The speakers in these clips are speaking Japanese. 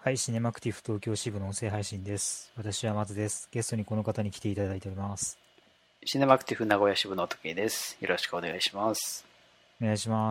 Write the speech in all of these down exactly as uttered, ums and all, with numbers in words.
はい、シネマクティブ東京支部の音声配信です。私は松です。ゲストにこの方に来ていただいております。 シネマクティブ名古屋支部の時計です。よろしくお願いします。 お願いします。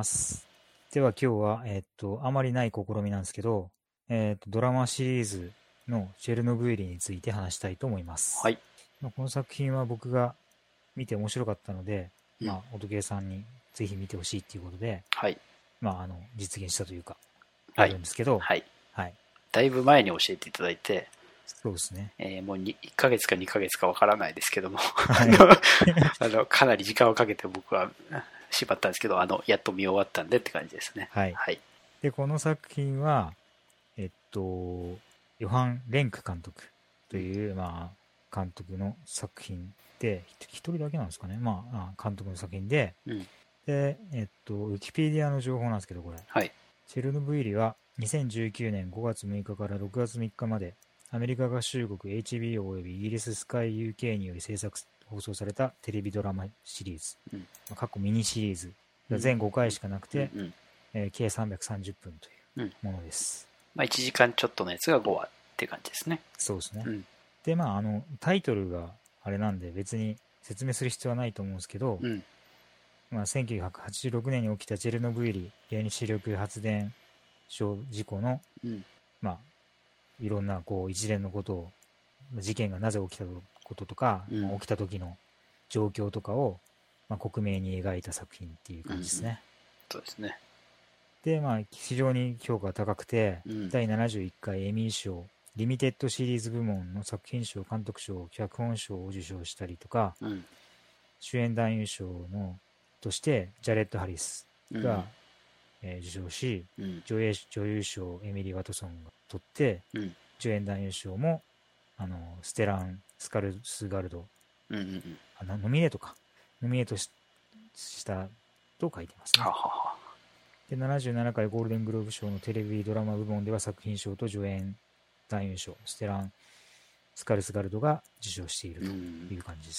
では今日は、えー、っと、あまりない試みなんですけど、えー、っと、ドラマシリーズのチェルノブイリについて話したいと思います。 はい。 この作品は僕が見て面白かったので、 うん、 まあ、音計さんにぜひ見てほしいっていうことで、 はい。 まあ、あの、実現したというか、あるんですけど、 はい。 はい。 だいぶ前に教えていただいて、 そうですね。 えー、もういっかげつかにかげつかわからないですけども、 はい、 あのかなり時間をかけて僕は縛ったんですけど、あのやっと見終わったんでって感じですね。 はい。 はい、 で、この作品は、えっと、ヨハン・レンク監督という、うん、まあ、監督の作品で、一人だけなんですかね、まあ、監督の作品で、 うん、 で、えっと、ウィキペディアの情報なんですけど、これ、 はい、 チェルノブイリはにせんじゅうきゅうねんごがつむいかからろくがつみっかまで、アメリカ合衆国 エイチビーオー およびイギリススカイ ユーケー により制作、放送されたテレビドラマシリーズ、うんまあ、過去ミニシリーズ、全ごかいしかなくて、うんうんえー、計さんびゃくさんじゅっぷんというものです。 うんまあ、いちじかんちょっとのやつがごわって感じですね。 そうですね。 うん、 で、まあ、あの、タイトルがあれなんで別に説明する必要はないと思うんですけど、うんまあ、せんきゅうひゃくはちじゅうろくねんに起きたチェルノブイリ原子力発電所事故の、うん、まあ、いろんなこう一連のことを、事件がなぜ起きたこととか、うんまあ、起きた時の状況とかを、まあ、克明に描いた作品っていう感じですね。 うんうん、そうですね。 で、まあ、非常に評価が高くて、うん、だいななじゅういっかいエミー賞、リミテッドシリーズ部門の作品賞、監督賞、脚本賞を受賞したりとか、うん、主演男優賞のとしてジャレット・ハリスが、うんえー、受賞し、うん、女, 女優賞エミリー・ワトソンが取って、うん、助演男優賞もあのステラン・スカルスガルド、うんうんうん、あノミネートかノミネート し, したと書いてますね。はははでななじゅうななかいゴールデングローブ賞のテレビドラマ部門では作品賞と助演男優賞ステラン・スカルスガルドが受賞しているという感じです、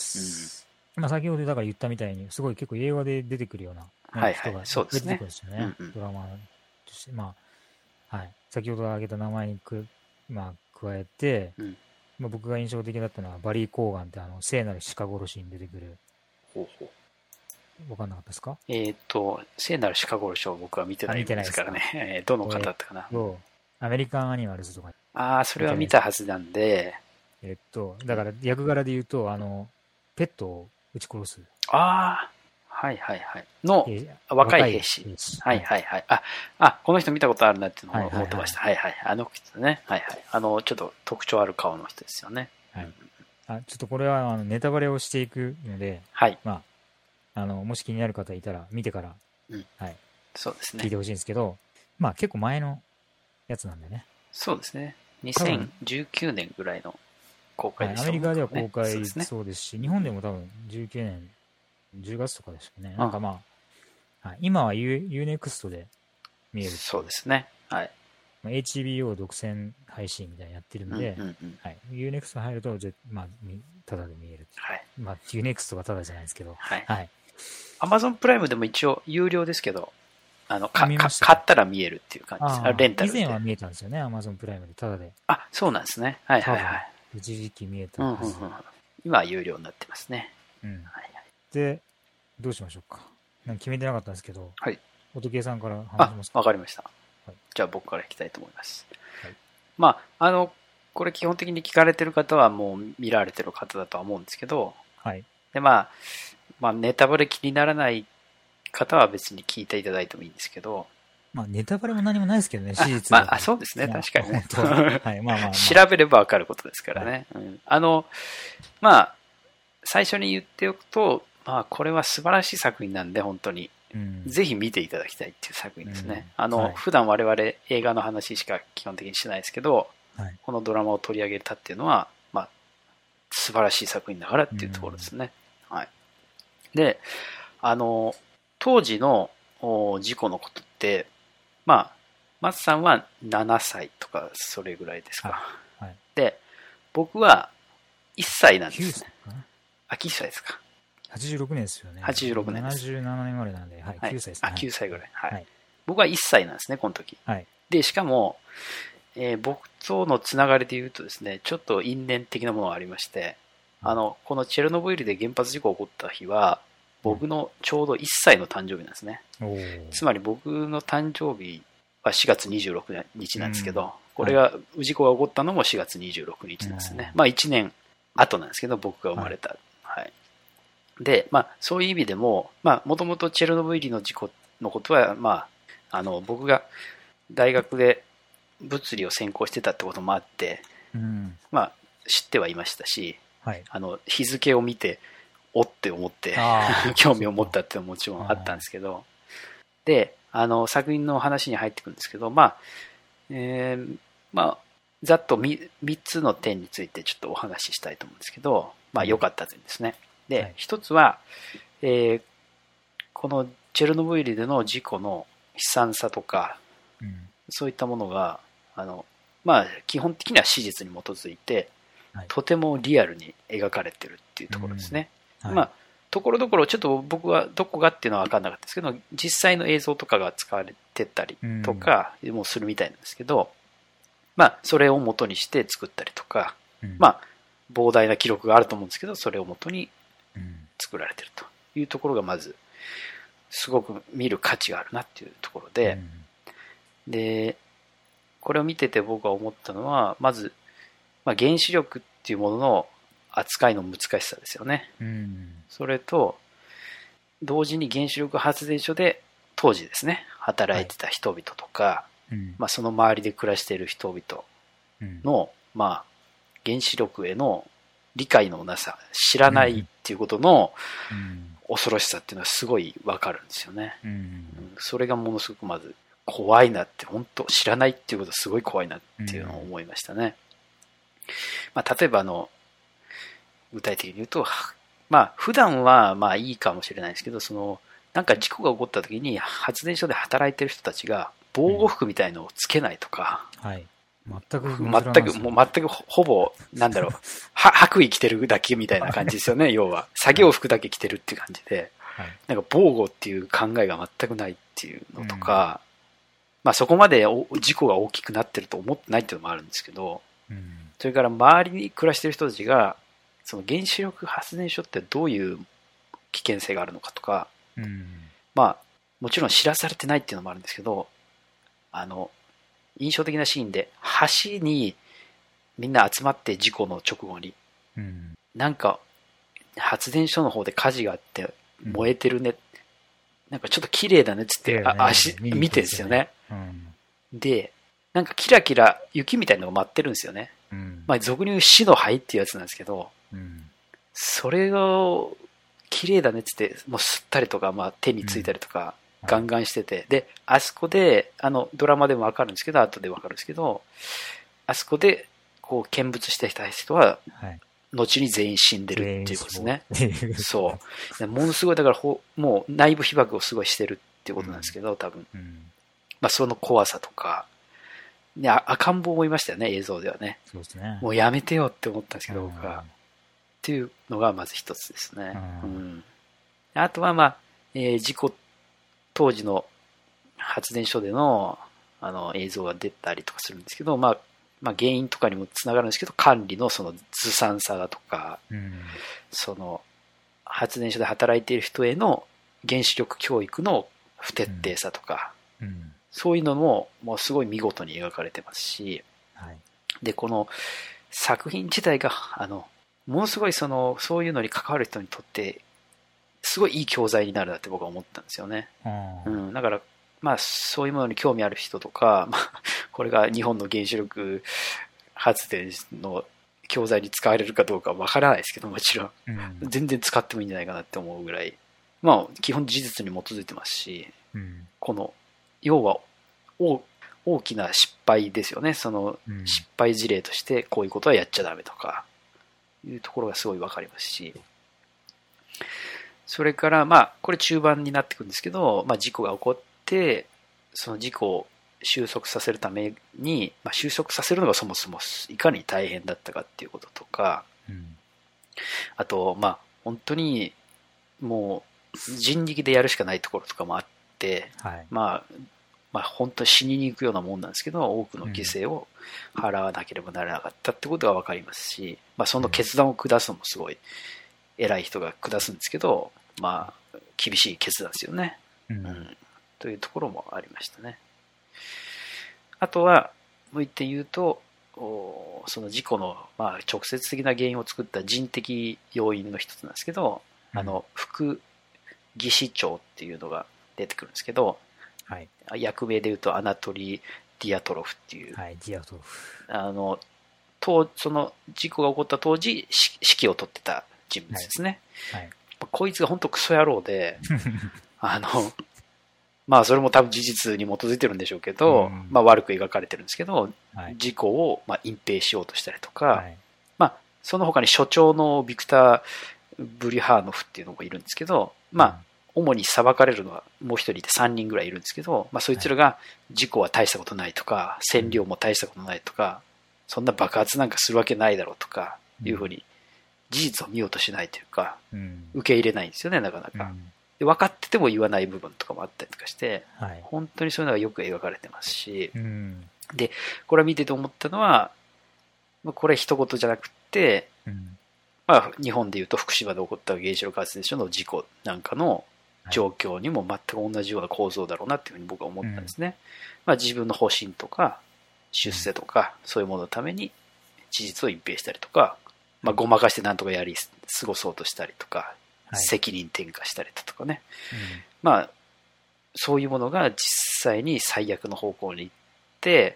うんうんまあ、先ほどだから言ったみたいにすごい結構映画で出てくるような、ねはいはい、 人が出てくるんですよね、うんうん、ドラマとして、まあはい、先ほど挙げた名前にく、まあ、加えて、うんまあ、僕が印象的だったのはバリー・コーガンってあの聖なる鹿殺しに出てくるほうほう分かんなかったですか？ えっ、ー、と聖なる鹿殺しを僕は見てないですからね、えー、どの方だったかな、 えー、アメリカンアニマルズとかああそれは見たはずなんでえっとだから役柄で言うとあのペットを撃ち殺すああはいはいはいの若い兵士、兵士はいはいはいああこの人見たことあるなっていうのを思ってましたはいはい、はいはい、あの人ねはいはいあのちょっと特徴ある顔の人ですよねはい、あちょっとこれはあのネタバレをしていくので、 はいまあ、あのもし気になる方いたら見てから、 うんはい、 そうですね聞いてほしいんですけどまあ結構前のやつなんでねそうですねにせんじゅうきゅうねんぐらいの公開でした、 ねはい、アメリカでは公開そうです、ね、そうですし日本でも多分じゅうきゅうねんじゅうがつとかですよね、うん、なんかまあ、はい、今は ユーネクスト で見えるそうですねはいエイチビーオー 独占配信みたいなやってるんで、うんうんうんはい、ユーネクスト 入ると、まあ、タダで見える。はい。まあ、ユーネクスト がタダじゃないですけど、 はい。 はい。 Amazon プライムでも一応有料ですけど、あの、か、か買ったら見えるっていう感じです。あレンタルで。 以前は見えたんですよね、Amazon プライムでタダで。 あ、そうなんですね。はいはいはい。 一時期見えたんです、 うんうんうん。今は有料になってますね。 うん。はいはい、で、どうしましょうか。なんか決めてなかったんですけど、はい。音計さんから話しますか。 わかりました。はい、じゃあ僕からいきたいと思います。はい、まあ、あの、これ基本的に聞かれてる方はもう見られてる方だとは思うんですけど、はい。で、まあ、まあ、ネタバレ気にならない方は別に聞いていただいてもいいんですけど、 まあ、ネタバレも何もないですけどね、史実まあ、あそうですね、確かにね。はい、まあまあ、まあ。調べればわかることですからね。はいうん、あの、まあ、最初に言っておくと、まあ、これは素晴らしい作品なんで、本当に。うん、ぜひ見ていただきたいっていう作品ですね。うん、あの、はい、普段我々映画の話しか基本的にしないですけど、はい、このドラマを取り上げたっていうのは、まあ、素晴らしい作品だからっていうところですね。うん、はい。で、あの、当時の事故のことって、まあ、松さんはななさいとかそれぐらいですか。はいはい、で、僕はいっさいなんですね。あ、きゅうさいですか。 はちじゅうろくねんですよね。 はちじゅうろくねんです。 ななじゅうななねん生まれなんで、はい、きゅうさいですね。 あ、きゅうさいぐらい。はい。はい、僕はいっさいなんですね、この時。はい、で、しかも、 えー、僕とのつながりで言うとですね、ちょっと因縁的なものがありまして、あの、このチェルノブイリで原発事故が起こった日は、僕のちょうどいっさいの誕生日なんですね。うん、つまり僕の誕生日はしがつにじゅうろくにちなんですけど、うん、これが、事故が起こったのもしがつにじゅうろくにちなんですね。うん、まあいちねん後なんですけど、僕が生まれた。はい。はい、で、まあそういう意味でも、まあもともとチェルノブイリの事故のことは、まあ、あの、僕が大学で物理を専攻してたってこともあって、うん、まあ知ってはいましたし、はい、あの日付を見ておって思って興味を持ったっていうのももちろんあったんですけど、であの作品の話に入ってくるんですけど、まあ、えー、まあざっと 3, 3つの点についてちょっとお話ししたいと思うんですけど、まあ良かった点ですね。で、はい、一つは、えー、このチェルノブイリでの事故の悲惨さとか、うん、そういったものがあの、まあ、基本的には史実に基づいて、はい、とてもリアルに描かれてるっていうところですね。うん、はい、まあところどころちょっと僕はどこがっていうのは分かんなかったですけど、実際の映像とかが使われてたりとかもするみたいなんですけど、まあそれを元にして作ったりとか、うん、まあ膨大な記録があると思うんですけど、それを元に作られてるというところがまずすごく見る価値があるなっていうところで、うん、でこれを見てて僕が思ったのは、まず、まあ、原子力っていうものの扱いの難しさですよね。うん、それと同時に原子力発電所で当時ですね働いてた人々とか、はいうんまあ、その周りで暮らしている人々の、うんまあ、原子力への理解のなさ、知らないっていうことの恐ろしさっていうのはすごいわかるんですよね。うん、それがものすごくまず怖いなって、本当知らないっていうことはすごい怖いなっていうのを思いましたね。うんまあ、例えばあの具体的に言うと、まあ普段はまあいいかもしれないですけど、そのなんか事故が起こった時に発電所で働いてる人たちが防護服みたいのをつけないとか、 うん、はい、全く全くもう全くほぼなんだろうは白衣着てるだけみたいな感じですよね。要は作業服だけ着てるっていう感じで、はい、なんか防護っていう考えが全くないっていうのとか、うん、まあそこまで事故が大きくなってると思ってないっていうのもあるんですけど、うん、それから周りに暮らしてる人たちがその原子力発電所ってどういう危険性があるのかとか、うん、まあもちろん知らされてないっていうのもあるんですけど、あの印象的なシーンで橋にみんな集まって事故の直後に、うん、なんか発電所の方で火事があって燃えてるね、うん、なんかちょっと綺麗だねっつって、ね、足見てるんですよね、うん、でなんかキラキラ雪みたいなのが舞ってるんですよね、うん、まあ俗に言う死の灰っていうやつなんですけど、うん、それを綺麗だねっつってもう吸ったりとか、まあ、手についたりとか、うん、ガンガンしてて、であそこであのドラマでも分かるんですけど、後で分かるんですけど、あそこでこう見物してきた人は、はい、後に全員死んでるっていうことですね。そうものすごいだからほもう内部被爆をすごいしてるっていうことなんですけど、多分、うん、まあ、その怖さとか、ね、赤ん坊もいましたよね、映像ではね。 そうですね。 もうやめてよって思ったんですけど、僕は。っていうのがまず一つですね。うん、あとは、まあえー、事故当時の発電所での、あの映像が出たりとかするんですけど、まあまあ、原因とかにもつながるんですけど、管理のそのずさんさだとか、うん、その発電所で働いている人への原子力教育の不徹底さとか、うんうん、そういうのももうすごい見事に描かれてますし、はい、でこの作品自体があのものすごいそのそういうのに関わる人にとってすごいいい教材になるなって僕は思ったんですよね。うん、だからまあそういうものに興味ある人とか、まあ、これが日本の原子力発電の教材に使われるかどうかはわからないですけど、もちろん、うん、全然使ってもいいんじゃないかなって思うぐらい、まあ基本事実に基づいてますし、うん、この要は大きな失敗ですよね。その失敗事例としてこういうことはやっちゃダメとかいうところがすごいわかりますし、それからまあこれ中盤になってくるんですけど、まあ、事故が起こってその事故を収束させるために、まあ、収束させるのがそもそもいかに大変だったかっていうこととか、うん、あとまあ本当にもう人力でやるしかないところとかもあって、はい、まあまあ、本当に死にに行くようなもんなんですけど、多くの犠牲を払わなければならなかったってことが分かりますし、まあ、その決断を下すのもすごい偉い人が下すんですけど、まあ、厳しい決断ですよね、うんうん、というところもありましたね。あとはもう一点言うと、その事故の、まあ、直接的な原因を作った人的要因の一つなんですけど、うん、あの副技師長っていうのが出てくるんですけど、はい、役名でいうとアナトリー・ディアトロフっていう、 はい、ディアトロフ、 あの当その事故が起こった当時指揮を取ってた人物ですね、はいはい、こいつが本当クソ野郎であのまあそれも多分事実に基づいてるんでしょうけど、うん、まあ悪く描かれてるんですけど、はい、事故をまあ隠蔽しようとしたりとか、はい、まあその他に所長のビクター・ブリハーノフっていうのがいるんですけど、まあ、うん主に裁かれるのはもう一人でさんにんぐらいいるんですけど、まあ、そいつらが事故は大したことないとか、占領も大したことないとか、そんな爆発なんかするわけないだろうとかいうふうに事実を見ようとしないというか、受け入れないんですよね、なかなか。で分かってても言わない部分とかもあったりとかして、本当にそういうのがよく描かれてますし、でこれを見てて思ったのは、これ一言じゃなくて、まあ、日本でいうと福島で起こった原子力発電所の事故なんかの状況にも全く同じような構造だろうなっていうふうに僕は思ったんですね、うんまあ、自分の保身とか出世とかそういうもののために事実を隠蔽したりとか、まあ、ごまかしてなんとかやり過ごそうとしたりとか、はい、責任転嫁したりだとかね、うん、まあそういうものが実際に最悪の方向に行って、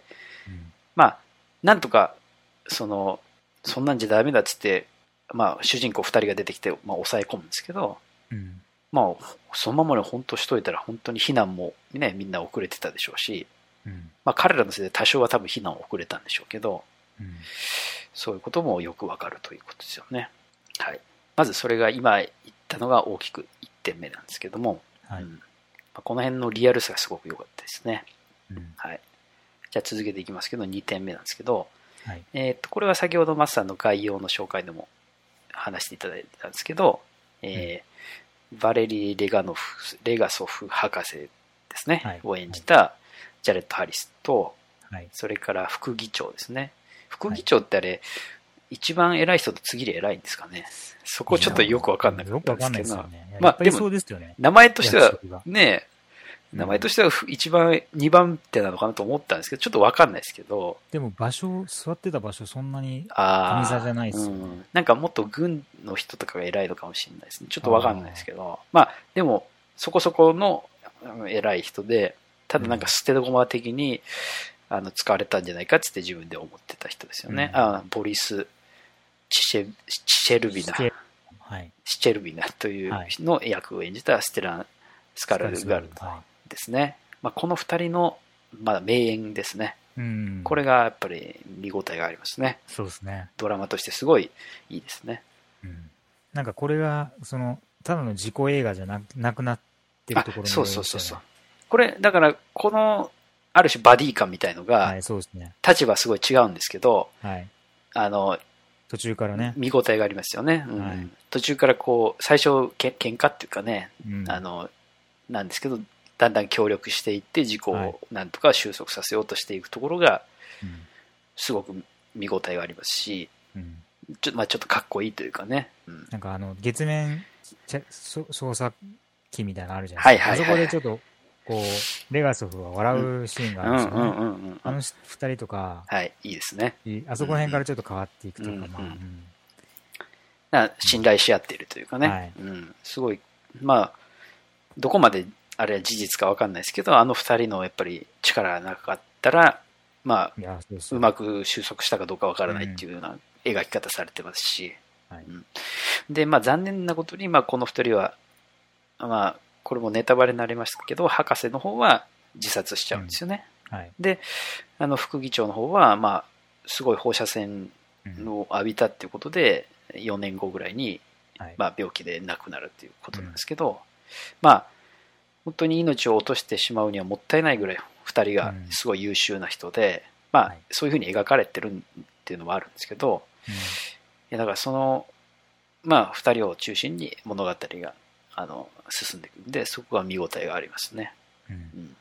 うん、まあなんとかそのそんなんじゃダメだっつってまあ主人公ふたりが出てきて、まあ、抑え込むんですけど、うんまあ、そのままに本当しといたら本当に避難も、ね、みんな遅れてたでしょうし、うんまあ、彼らのせいで多少は多分避難遅れたんでしょうけど、うん、そういうこともよくわかるということですよね、はい、まずそれが今言ったのが大きくいってんめなんですけども、はいうんまあ、この辺のリアルさがすごく良かったですね、うんはい、じゃあ続けていきますけどにてんめなんですけど、はいえー、っとこれは先ほどマスさんの概要の紹介でも話していただいたんですけど、えーうんバレリー・レガノフ、レガソフ博士ですね、はい、を演じたジャレット・ハリスと、はい、それから副議長ですね。副議長ってあれ、はい、一番偉い人と次で偉いんですかね。そこちょっとよくわかんなかったんですけど、ね、まあでも名前としてはね、名前としては一番にばん手なのかなと思ったんですけど、ちょっとわかんないですけど。 でも場所、座ってた場所そんなに神座じゃないですよね、うん。 なんかもっと軍の人とかが偉いのかもしれないですね。ちょっとわかんないですけど。あまあでもそこそこの偉い人で、ただなんか捨て駒的に、うん、あの使われたんじゃないかってって自分で思ってた人ですよね。うん、あボリス・チシェ、チシェルビナ。はい、シチェルビナというの役を演じたステラン・スカルガルトですね。まあ、このふたりの、まあ、名演ですね、うん、これがやっぱり見応えがありますね。 そうですね。 ドラマとしてすごいいいですね、 うん、なんかこれがそのただの事故映画じゃ な, なくなってるところに、ね、 そうそうそうそうこれだからこのある種バディ感みたいのが、はいそうですね、立場すごい違うんですけど、はい、あの途中からね見応えがありますよね、うんはい、途中からこう最初け喧嘩っていうかね、うん、あのなんですけどだんだん協力していって事故をなんとか収束させようとしていくところがすごく見応えがありますし、うん、ちょ, まあちょっとかっこいいというかね、 うん、なんかあの月面操作機みたいなのあるじゃないですか、はいはいはいはい、あそこでちょっとこうレガソフが笑うシーンがあるんですよね。あのふたりとか、 はい、いいですね。 あそこら辺からちょっと変わっていくというか、うんうんまあうん、信頼し合っているというかね、はいうん、すごいまあどこまであれは事実か分かんないですけど、あのふたりのやっぱり力がなかったら、まあ、そうそううまく収束したかどうか分からないっていうような描き方されてますし、うんはいうん、で、まあ残念なことに、まあこのふたりは、まあこれもネタバレになりましたけど、博士の方は自殺しちゃうんですよね。うんはい、で、あの副議長の方は、まあすごい放射線を浴びたっていうことで、よねんごぐらいに、まあ病気で亡くなるっていうことなんですけど、うん、まあ本当に命を落としてしまうにはもったいないぐらいふたりがすごい優秀な人で、うんまあ、そういうふうに描かれてるっていうのもあるんですけど、うん、いやだからその、まあ、ふたりを中心に物語があの進んでいくんでそこが見応えがありますね、うんうん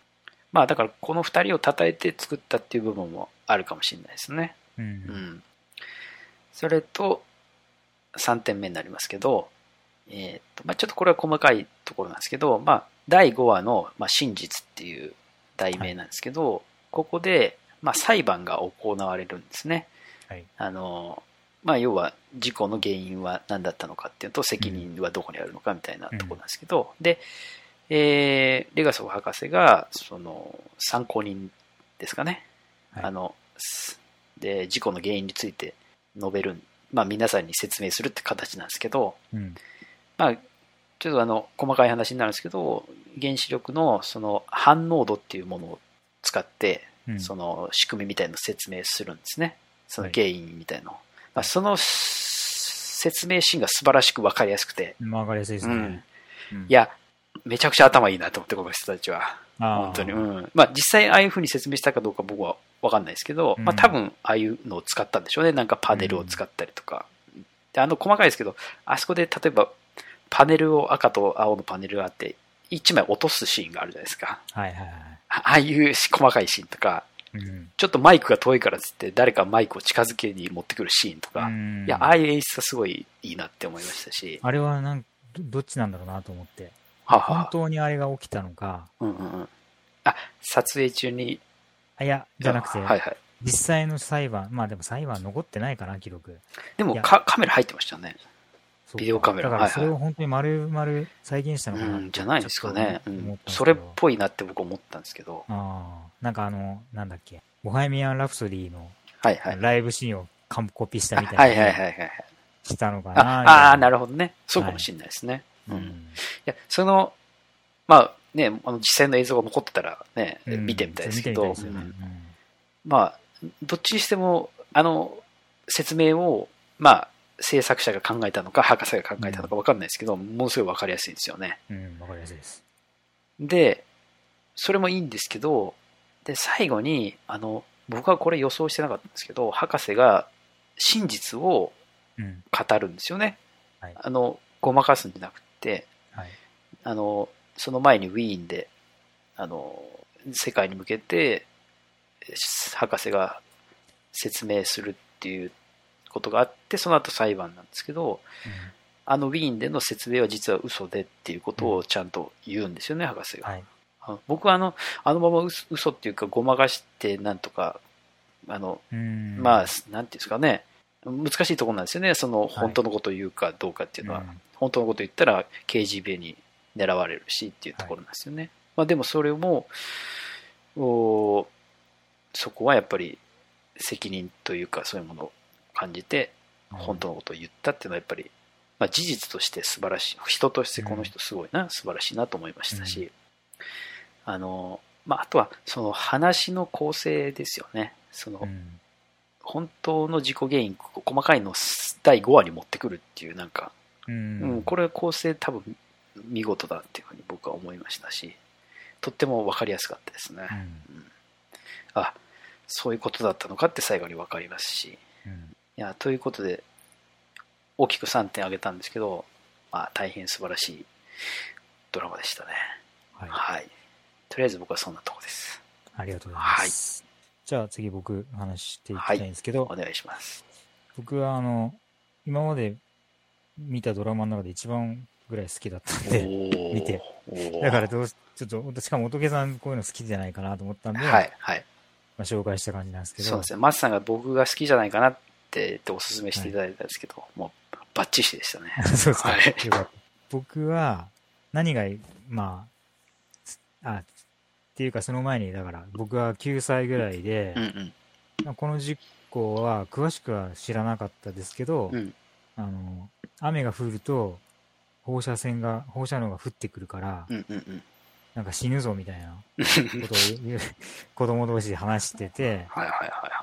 まあだからこのふたりを称えて作ったっていう部分もあるかもしれないですね。 うん。 うん、それとさんてんめになりますけど、えーとまあ、ちょっとこれは細かいところなんですけど、まあ、だいごわの、まあ、真実っていう題名なんですけど、はい、ここで、まあ、裁判が行われるんですね。 はい、 あのまあ、要は事故の原因は何だったのかっていうと、責任はどこにあるのかみたいなところなんですけど、うん、で、えー、レガソフ博士がその参考人ですかね、はい、あので事故の原因について述べる、まあ、皆さんに説明するって形なんですけど、 うん、 まあ、ちょっとあの細かい話になるんですけど、原子力のその反応度っていうものを使って、うん、その仕組みみたいなのを説明するんですね。その原因みたいなのを、はい、まあ、その説明シーンが素晴らしく分かりやすくて、 分かりやすいですね、 うんうん、いやめちゃくちゃ頭いいなと思って、この人たちは本当に、うん、まあ実際ああいう風に説明したかどうか僕は分かんないですけど、うん、まあ多分ああいうのを使ったんでしょうね。なんかパネルを使ったりとか、うん、であの細かいですけど、あそこで例えばパネルを赤と青のパネルがあっていちまい落とすシーンがあるじゃないですか、 はいはいはい、 ああいう細かいシーンとか、うん、ちょっとマイクが遠いからっつって誰かマイクを近づけに持ってくるシーンとか、うん、いやああいう演出はすごいいいなって思いましたし、 あれはなんどっちなんだろうなと思って、はは本当にあれが起きたのか、 うんうんうん、あ撮影中に、 あいやじゃなくて、 はいはい、 実際の裁判、まあでも裁判残ってないかな、記録。 でもカメラ入ってましたね、ビデオカメラ。 だからそれを本当に丸々再現したのかな、 うん、じゃないですかね、うん、それっぽいなって僕思ったんですけど、 あなんかあのなんだっけ、ボヘミアン・ラプソディのライブシーンをコピーしたみたいなしたのかな。 ああなるほどね、そうかもしれないですね、はい、うん、いやそのまあね、あの実際の映像が残ってたらね、うん、見てみたいですけど、まあどっちにしてもあの説明をまあ制作者が考えたのか博士が考えたのか分かんないですけど、うん、ものすごい分かりやすいんですよね。 うん、分かりやすいです。 でそれもいいんですけど、で最後にあの僕はこれ予想してなかったんですけど、博士が真実を語るんですよね、うんはい、あのごまかすんじゃなくて、はい、あのその前にウィーンであの世界に向けて博士が説明するっていうことがあって、その後裁判なんですけど、うん、あのウィーンでの説明は実は嘘でっていうことをちゃんと言うんですよね、うん、博士が、はい、僕はあのあのまま 嘘, 嘘っていうかごまかしてなんとかあの、うん、まあなんていうんですかね、難しいところなんですよね、その本当のことを言うかどうかっていうのは、はい、本当のことを言ったら ケージービー に狙われるしっていうところなんですよね、はい、まあ、でもそれもおそこはやっぱり責任というかそういうものを感じて本当のことを言ったっていうのはやっぱり、まあ、事実として素晴らしい、人としてこの人すごいな、うん、素晴らしいなと思いましたし、うん、あのまあ、あとはその話の構成ですよね。その、うん、本当の事故原因細かいのをだいごわに持ってくるっていうなんか、うんうん、これ構成多分見事だっていうふうに僕は思いましたし、とっても分かりやすかったですね、うんうん、あそういうことだったのかって最後に分かりますし、うん、いやということで大きくさんてん挙げたんですけど、まあ、大変素晴らしいドラマでしたね、はい、はい、とりあえず僕はそんなとこです。 ありがとうございます、はい、じゃあ次僕話していきたいんですけど、 はい、お願いします。 僕はあの今まで見たドラマの中で一番ぐらい好きだったんで見て、だからどうちょっとしかも仏さんこういうの好きじゃないかなと思ったんで、 はいはい、 まあ、紹介した感じなんですけど、 そうですね、松さんが僕が好きじゃないかなって言ってお勧めしていただいたんですけど、はい、もうバッチシでしたね。 そうですか、はい、よかった。僕は何がまああっていうかその前にだから僕はきゅうさいぐらいで、うんうんまあ、この事故は詳しくは知らなかったですけど、うん、あの雨が降ると放射線が放射能が降ってくるから、うんうんうん、なんか死ぬぞみたいなことを子供同士で話しててはいはいはい、はい、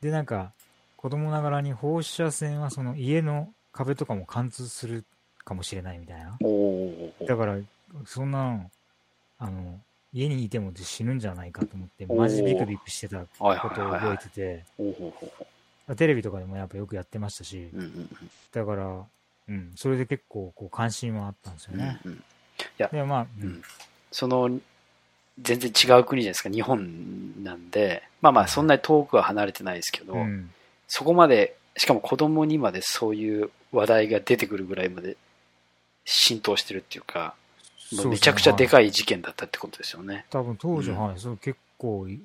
でなんか子供ながらに放射線はその家の壁とかも貫通するかもしれないみたいな、だからそんなのあの家にいても死ぬんじゃないかと思ってマジビクビクしてたことを覚えてて、テレビとかでもやっぱよくやってましたし、うんうんうん、だから、うん、それで結構こう関心はあったんですよね、うんうん、いやでまあ、うん、その全然違う国じゃないですか、日本なんで、まあまあそんなに遠くは離れてないですけど、うん、そこまで、しかも子供にまでそういう話題が出てくるぐらいまで浸透してるっていうか、もうめちゃくちゃでかい事件だったってことですよね。 多分当時は、うん、はい、そう結構、うん、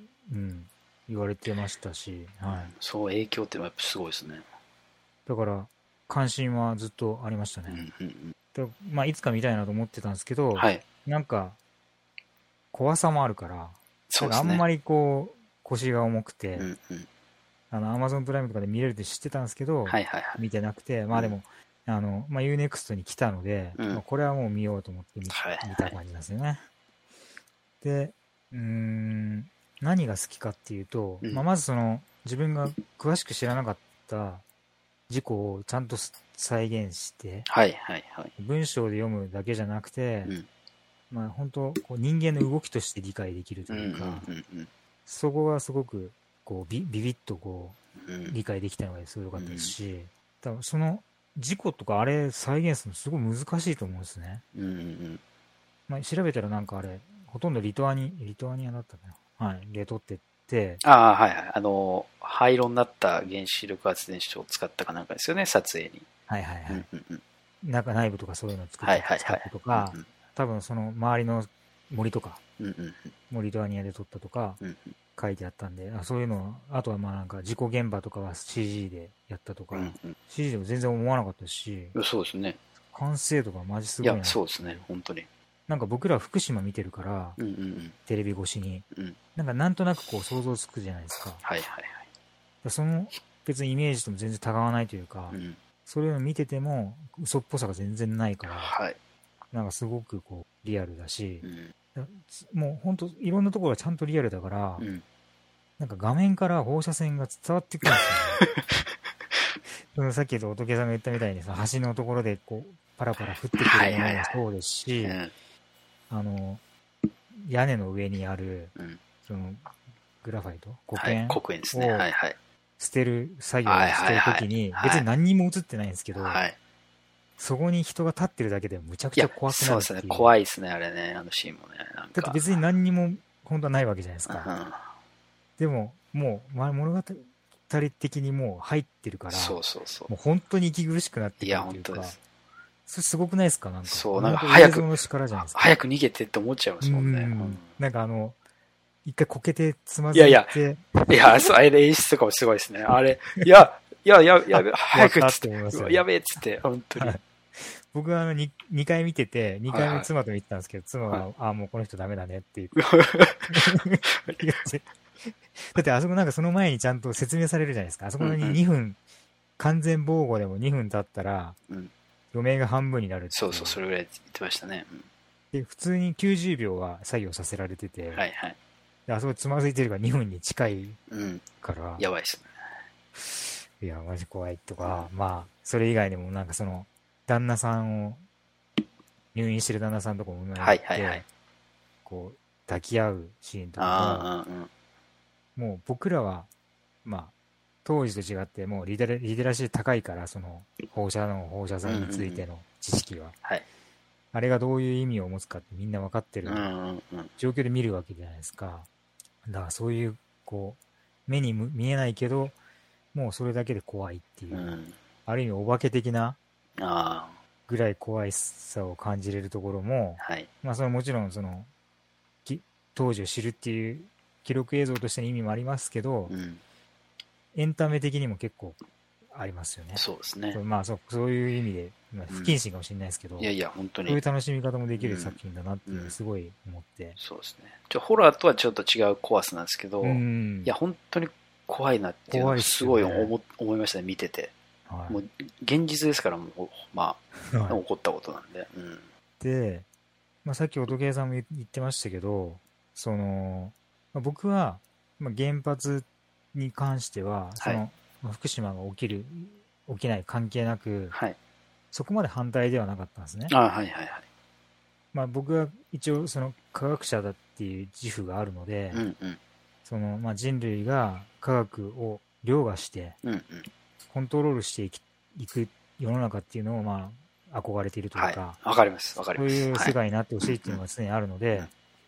言われてましたし、はい、 そう影響っていうのはやっぱすごいですね。 だから関心はずっとありましたね。うんうんうん、でまあ、いつか見たいなと思ってたんですけど、はい、なんか怖さもあるから、そうですね、あんまりこう腰が重くて、うんうん、あの Amazon プライムとかで見れるって知ってたんですけど、はいはいはい、見てなくて、まあでも、うん、あのまあ、ユーネクスト に来たので、うんまあ、これはもう見ようと思って見、はいはい、見た感じなんですよね。で、うーん何が好きかっていうと、うんまあ、まずその自分が詳しく知らなかった事故をちゃんと再現して、はいはいはい、文章で読むだけじゃなくて、うんまあ、本当こう人間の動きとして理解できるというか、うんうんうんうん、そこがすごくこう ビ, ビビッとこう、うん、理解できたのがすごかったですし、うん、多分その事故とかあれ再現するのすごい難しいと思うんですね、うんうんうんまあ、調べたらなんかあれほとんどリトアニリトアニアだったかな、はい、で撮ってって、 ああはいはいあの廃炉になった原子力発電所を使ったかなんかですよね、撮影に。 はいはいはい、うんうんうん、中内部とかそういうのを作って、はいはいはい、使ったとか、うんうん、多分その周りの森とか、うんうんうん、もリトアニアで撮ったとか書いてあったんで、あそういうの、あとはまあなんか事故現場とかは シージー でやったとか、うんうん、シージー でも全然思わなかったし、 そうですね、 完成度がマジすごいな。いやそうですね本当に。 なんか僕ら福島見てるから、うんうんうん、テレビ越しに、うん、なんかなんとなくこう想像つくじゃないですか。はいはいはい。その別にイメージとも全然たがわないというか、うん、それを見てても嘘っぽさが全然ないから、はい、なんかすごくこうリアルだし、うん、もう本当いろんなところがちゃんとリアルだから、うん、なんか画面から放射線が伝わってくるんですよね。さっきの仏さんが言ったみたいにさ、橋のところでこうパラパラ降ってくるものもそうですし、あの屋根の上にある、うん、そのグラファイト黒煙を捨てる作業をしてるときに別に何にも映ってないんですけど、はい、そこに人が立ってるだけでむちゃくちゃ怖くなるっていう。そうですね、 怖いですねあれね、あのシーンもね。なんかだって別に何にも本当はないわけじゃないですか、うん、でももう物語的にもう入ってるから、 そうそうそう、 もう本当に息苦しくなってくるっていうか。いや本当です。それすごくないですか？なんかそう、なんか早く早く逃げてって思っちゃいますもんね。うん、 なんかあの一回こけてつまずいて、 いやいやいやそうあれ演出とかもすごいですね。あれいやいやいややべ早くっつってやべえっつって本当に。はい、 僕はあの 2, 2回見ててにかいめ妻と見てたんですけど、妻が、はい、あもうこの人ダメだねって言って。だってあそこなんかその前にちゃんと説明されるじゃないですか。あそこににふん、うんうん、完全防護でもにふん経ったら、うん余命が半分になるって。 そうそう、それぐらい言ってましたね。うん、 で普通にきゅうじゅうびょうは作業させられてて、はいはい、であそこつまずいてるからにふんに近いから、うん、 やばいっすね。いやマジ怖いとか、うん、まあそれ以外にもなんかその旦那さんを入院してる旦那さんとかも生まれて、はいはいはい、こう抱き合うシーンとかも、もう僕らはまあ当時と違ってもうリテラ、リテラシー高いから、その放射能放射線についての知識は、うんうんうんはい、あれがどういう意味を持つかってみんな分かってる状況で見るわけじゃないですか。だからそういうこう目に見えないけどもうそれだけで怖いっていう、うん、ある意味お化け的なぐらい怖いさを感じれるところも、はい、まあそのもちろんその当時を知るっていう記録映像としての意味もありますけど、うんエンタメ的にも結構ありますよね。 そうですね。 まあそう、そういう意味で、まあ、不謹慎かもしれないですけど、うん、 いやいや本当にそういう楽しみ方もできる作品だなっていうのをすごい思って、うんうん、 そうですね。ちょホラーとはちょっと違う怖さなんですけど、うん、いや本当に怖いなっていうのをすごい思、ね、思いましたね見てて、はい、もう現実ですからもうまあ、はい、起こったことなんで。うん、 で、まあ、さっき音ゲーさんも言ってましたけど、その、まあ、僕は、まあ、原発に関してはその、はい、福島が起きる起きない関係なく、はい、そこまで反対ではなかったんですね。 あ、はいはいはい。 まあ、僕は一応その科学者だっていう自負があるので、うんうん、そのまあ人類が科学を凌駕して、うんうん、コントロールしていきいく世の中っていうのをまあ憧れているというか、 わ、はい、かりますわかります。 そういう世界になってほしいっていうのが常にあるので、はい、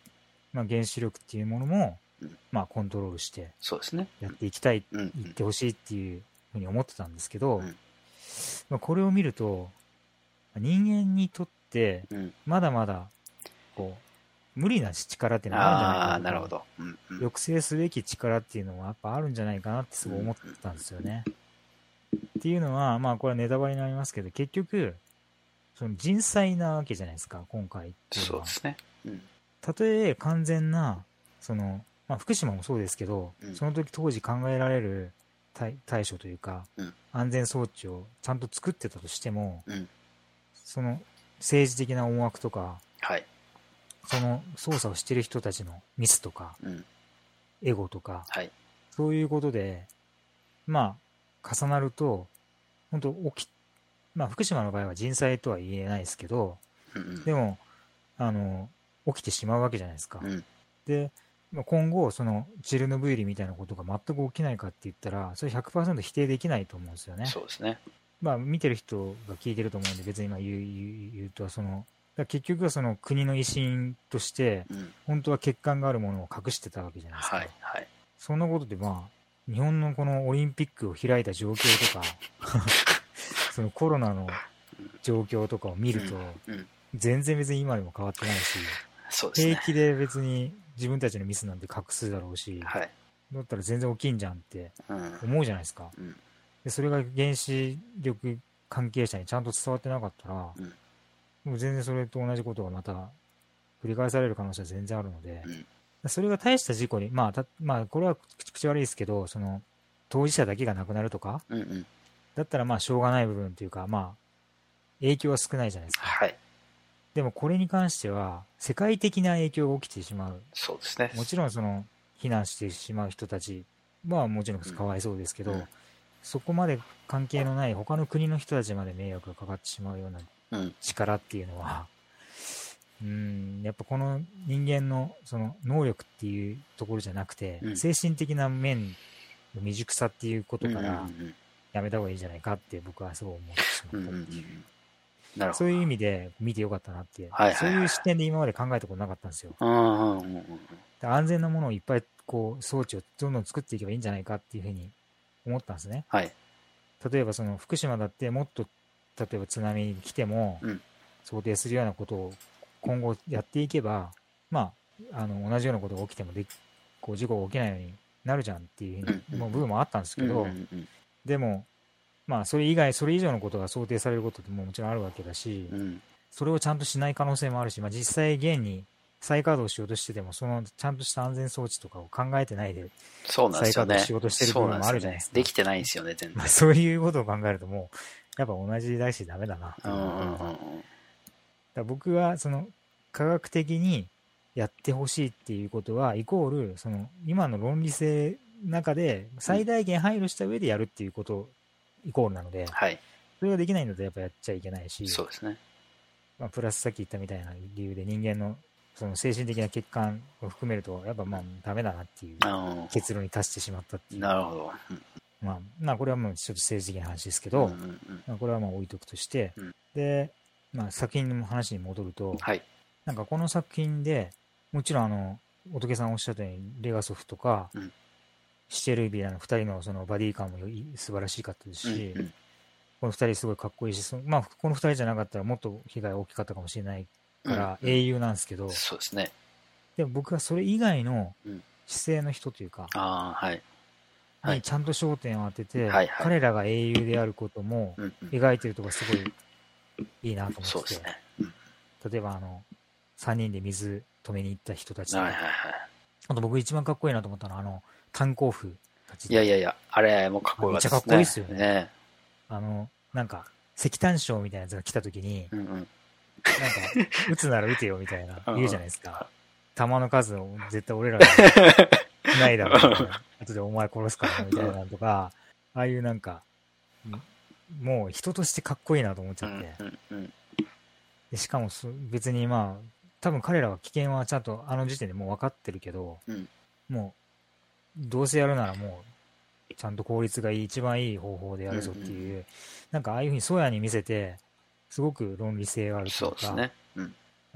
まあ、原子力っていうものも、まあ、コントロールしてやっていきたい、 うん、 言ってほしいっていうふうに思ってたんですけど、 うん、 まあ、これを見ると人間にとってまだまだこう無理な力っていうのがあるんじゃないかな。 あー、なるほど。うんうん、 抑制すべき力っていうのはやっぱあるんじゃないかなってすごい思ったんですよね。っていうのは、まあこれはネタバレになりますけど、結局その人災なわけじゃないですか、今回っていうのは。 そうですね。うん、 たとえ完全なその、まあ、福島もそうですけど、うん、その時当時考えられる 対, 対処というか、うん、安全装置をちゃんと作ってたとしても、うん、その政治的な思惑とか、 はい、 その操作をしている人たちのミスとか、うん、エゴとか、 はい、 そういうことでまあ重なると本当起きまあ福島の場合は人災とは言えないですけど、うんうん、でもあの起きてしまうわけじゃないですか。うん、で今後そのチェルノブイリみたいなことが全く起きないかって言ったらそれ ひゃくパーセント 否定できないと思うんですよね。 そうですね。 まあ見てる人が聞いてると思うんで別に今言う、言う、言うとはその結局はその国の威信として、うん、本当は欠陥があるものを隠してたわけじゃないですか。 はいはい、 そんなことでまあ日本のこのオリンピックを開いた状況とかそのコロナの状況とかを見ると、うんうん、全然別に今でも変わってないし、 そうですね、 平気で別に自分たちのミスなんて隠すだろうし、 はい、 だったら全然起きんじゃんって思うじゃないですか、うん、でそれが原子力関係者にちゃんと伝わってなかったら、うん、もう全然それと同じことがまた繰り返される可能性は全然あるので、うん、それが大した事故に、まあ、たまあこれは口悪いですけどその当事者だけが亡くなるとか、うんうん、だったらまあしょうがない部分というか、まあ、影響は少ないじゃないですか、 はい、 でもこれに関しては世界的な影響が起きてしまう。 そうですね。 もちろんその避難してしまう人たちはもちろんかわいそうですけど、うんうん、そこまで関係のない他の国の人たちまで迷惑がかかってしまうような力っていうのは、うん、うんやっぱこの人間のその能力っていうところじゃなくて、うん、精神的な面の未熟さっていうことからやめた方がいいんじゃないかって僕はすごい思ってしまったっていう。うんうんうんなるほどそういう意味で見てよかったなって、はいはいはい、そういう視点で今まで考えたことなかったんですよ。うんうんうん、安全なものをいっぱいこう装置をどんどん作っていけばいいんじゃないかっていうふうに思ったんですね。はい、例えばその福島だってもっと例えば津波に来ても想定するようなことを今後やっていけば、まあ、あの同じようなことが起きてもでこう事故が起きないようになるじゃんっていうふうにもう部分もあったんですけど、うんうんうん、でもまあ、それ以外、それ以上のことが想定されることってももちろんあるわけだし、うん、それをちゃんとしない可能性もあるし、まあ、実際現に再稼働しようとしてても、そのちゃんとした安全装置とかを考えてないで再稼働しようとしてる部分もあるじゃないですか。 できてないんですよね、全然。 まあ、そういうことを考えるともう、やっぱ同じだしダメだな。うんうんうん、だ僕はその科学的にやってほしいっていうことは、イコール、その今の論理性の中で最大限配慮した上でやるっていうことイコールなので、はい、それができないのでやっぱやっちゃいけないし、 そうですね。 まあ、プラスさっき言ったみたいな理由で人間のその精神的な欠陥を含めるとやっぱまあダメだなっていう結論に達してしまったっていう。 なるほど。 うん、まあ、まあこれはもうちょっと政治的な話ですけど、うんうんうんまあ、これはまあ置いとくとして、うん、で、まあ、作品の話に戻ると、はい、なんかこの作品でもちろんあの仏さんおっしゃったようにレガソフとか、うんシチェルービラのふたりのそのバディ感も素晴らしかったですし、うんうん、このふたりすごいかっこいいし、まあ、このふたりじゃなかったらもっと被害大きかったかもしれないから英雄なんですけど、うんうん、 そうですね。 でも僕はそれ以外の姿勢の人というか、 うんあはいはい、にちゃんと焦点を当てて、はいはい、彼らが英雄であることも描いてるところすごいいいなと思ってて、そうですねうん、例えばあのさんにんで水止めに行った人たちとか、はいはいはい、あと僕一番かっこいいなと思ったのはあの炭鉱夫たち。 いやいやいや、あれもかっこよかったですね。めっちゃかっこいいですよね。ねあの、なんか、石炭賞みたいなやつが来た時に、うんうん、なんか、撃つなら撃てよみたいな言うじゃないですか。弾の数を絶対俺らがないだろうみたいな。後でお前殺すからみたいなとか、ああいうなんか、もう人としてかっこいいなと思っちゃって。うんうんうん、でしかも別にまあ、多分彼らは危険はちゃんとあの時点でもう分かってるけど、うん、もう、どうせやるならもうちゃんと効率がいい一番いい方法でやるぞっていう、うんうん、なんかああいうふうにソヤに見せてすごく論理性があるというかそうですね、うん、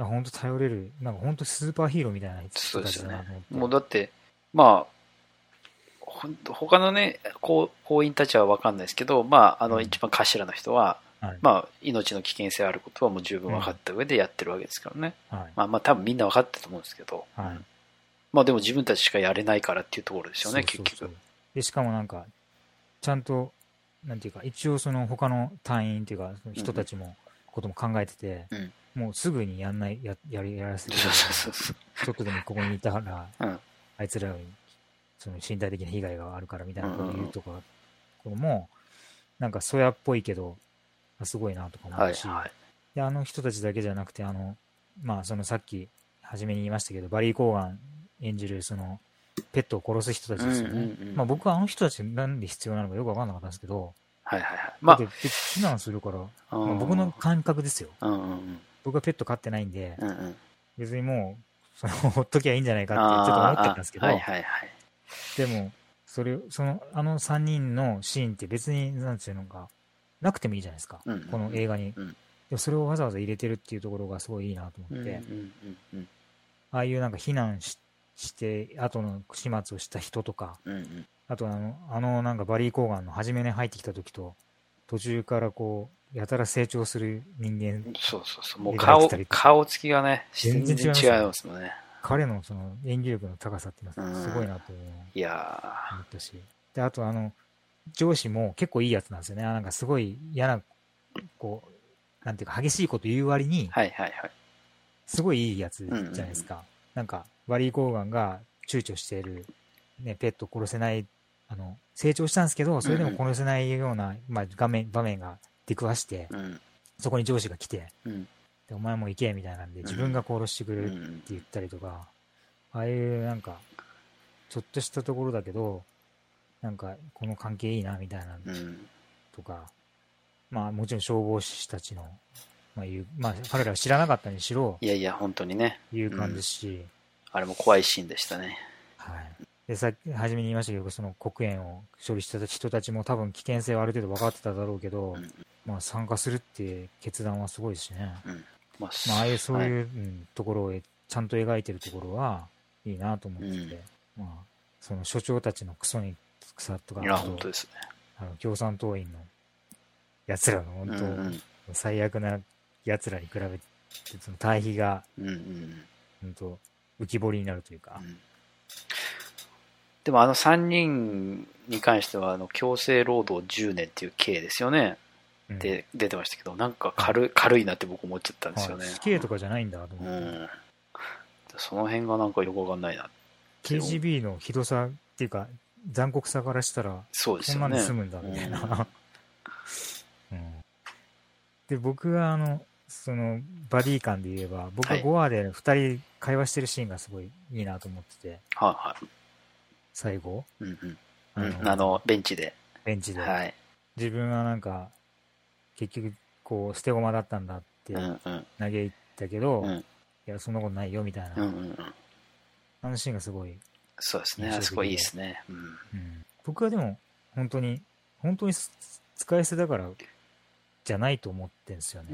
本当頼れる、なんか本当スーパーヒーローみたいな人たちだなと思って。そうですよね。 もうだって、まあ、ほん他のね、行員たちは分かんないですけど、まあ、あの、一番頭の人は、うんはい、まあ、命の危険性あることはもう十分分かった上でやってるわけですからね。うんはい、まあ、まあ、多分みんな分かってると思うんですけど、はい、まあ、でも自分たちしかやれないからっていうところですよね、そうそうそう結局。 で、しかもなんか、ちゃんと、なんていうか、一応その他の隊員っていうか、人たちも、ことも考えてて、うん、もうすぐにやんない、や、やり、やらせてくれる。ちょっとでもここにいたら、うん、あいつらに、その身体的な被害があるからみたいなことを言うとか、これも、なんかそやっぽいけど、すごいなとか思うし、はいはい、で、あの人たちだけじゃなくて、あの、まあそのさっき、初めに言いましたけど、バリー・コーガン演じる、その、ペットを殺す人たちですよね。うんうんうん、まあ僕はあの人たちなんで必要なのかよくわかんなかったんですけど、 はいはいはい。まあ、 避難するから、まあ、僕の感覚ですよ、うんうんうん。僕はペット飼ってないんで、うんうん、別にもう、そのほっときゃいいんじゃないかってちょっと思ってたんですけど、はいはいはい、でも、それ、その、あのさんにんのシーンって別に、なんていうのか、なくてもいいじゃないですか、うんうんうん、この映画に、うん。でもそれをわざわざ入れてるっていうところがすごいいいなと思って、うんうんうんうん、ああいうなんか避難 し, して後の始末をした人とか、うんうん、あとあの、あのなんかバリー・コーガンの初めに入ってきた時と、途中からこう、やたら成長する人間。 そうそうそう。もう顔、顔つきがね、全然違いますもんね。 彼のその演技力の高さっていうのはすごいなと思ったし。で、あとあの、上司も結構いいやつなんですよね。なんかすごい嫌な、こう、なんていうか激しいこと言う割に、はいはいはい。すごいいいやつじゃないですか。うんうんうん、なんか、バリー・コーガンが躊躇している、ね、ペット殺せない、あの、成長したんですけど、それでも殺せないような、うんうん、まあ、画面、場面が出くわして、うん、そこに上司が来て、うん、でお前も行けみたいなんで、自分が殺してくれるって言ったりとか、うんうん、ああいうなんか、ちょっとしたところだけど、なんか、この関係いいなみたいな、とか、うん、まあ、もちろん消防士たちの、まあいう、まあ、彼らは知らなかったにしろ、 いやいや、本当にね。 いう感じですし、うん、 あれも怖いシーンでしたね。 はい。で、さっき、初めに言いましたけど、その黒煙を処理した人たちも多分危険性はある程度分かってただろうけど、うん、まあ参加するっていう決断はすごいですしね。うん、まあ、まあ、ああいうそういう、はい、うん、ところをちゃんと描いてるところはいいなと思ってて、うん、まあ、その所長たちのクソに腐とか、 いや、本当ですね。 あの共産党員の奴らの本当、うんうん、最悪な奴らに比べて、その対比が、うんうん、本当浮き彫りになるというか、うん、 でもあのさんにんに関してはあの強制労働じゅうねんっていう刑ですよね、うん、で出てましたけど、なんか 軽,、はい、軽いなって僕思っちゃったんですよね。 死刑とかじゃないんだと思って、うん、 その辺がなんかよくわかんないな。 ケージービー のひどさっていうか残酷さからしたらそうですよね、 こんなんで済むんだみたいな、うんうん、で僕はあのそのバディ感で言えば、僕はごわでふたり会話してるシーンがすごいいいなと思ってて、 はいはい、 最後、 うんうんあの、あのベンチでベンチで、 はい、 自分はなんか結局こう捨て駒だったんだって嘆いたけど、うんうん、いやそんなことないよみたいな、うんうんうん、あのシーンがすごい、 そうですね、あそこいいですね、うんうん、 僕はでも本当に本当に使い捨てだからじゃないと思ってんですよね、 うん、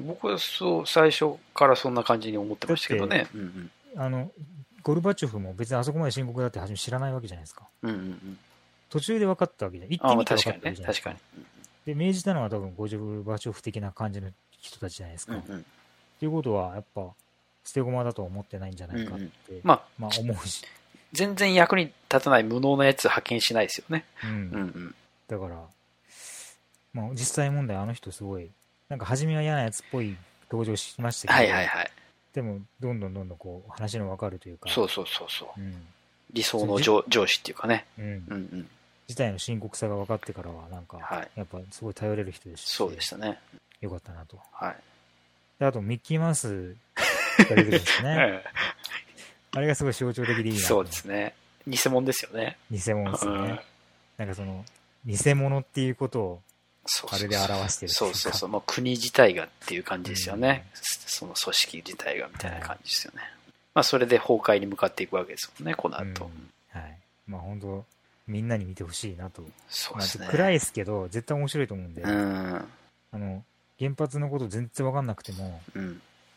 僕はそう最初からそんな感じに思ってましたけどね、うんうん、 あのゴルバチョフも別にあそこまで深刻だって初め知らないわけじゃないですか、うんうんうん、途中で分かったわけじゃない、行ってみて分かったわけじゃないですか、あ、まあ、確かにね、確かに、で命じたのは多分ゴルバチョフ的な感じの人たちじゃないですか、うんうん、っていうことはやっぱ捨て駒だとは思ってないんじゃないかって、うんうん、まあ、まあ思うし、 全然役に立たない無能なやつ派遣しないですよね、うんうんうん、 だからまあ、実際問題あの人すごいなんか初めは嫌なやつっぽい登場しましたけど、はいはいはい、でもどんどんどんどんこう話の分かるというか、 そうそうそうそう、うん、理想の 上, 上司っていうかね、うんうんうん、 事態の深刻さが分かってからはなんか、はい、やっぱすごい頼れる人でしたし、 そうでしたね、 よかったなと、 はい、 であとミッキーマウスが出てくるんですねあれがすごい象徴的でいいなと。 そうですね、偽物ですよね、 偽物ですね、うん、なんかその偽物っていうことをあれで表してるっていうか、そうそうそう、 もう国自体がっていう感じですよね、うん、その組織自体がみたいな感じですよね、はい、まあそれで崩壊に向かっていくわけですもんね、この後、うん、はい、 まあ本当みんなに見てほしいなと。そうですね、まあ、暗いですけど絶対面白いと思うんで、うん、あの原発のこと全然分かんなくても、うん、